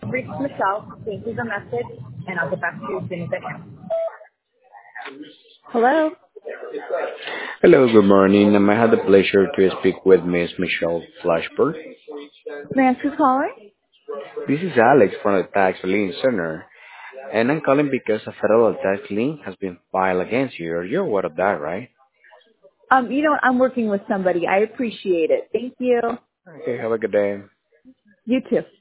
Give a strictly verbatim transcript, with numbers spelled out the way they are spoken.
you've reached Michelle. Please leave a message, and I'll get back to you as soon as I can. Hello? Hello, good morning. Um, I had the pleasure to speak with Miss Michelle Flashberg. May I ask who's calling? This is Alex from the Tax Lien Center, and I'm calling because a federal tax lien has been filed against you. You're aware of that, right? Um, you know what? I'm working with somebody. I appreciate it. Thank you. Okay, have a good day. You too.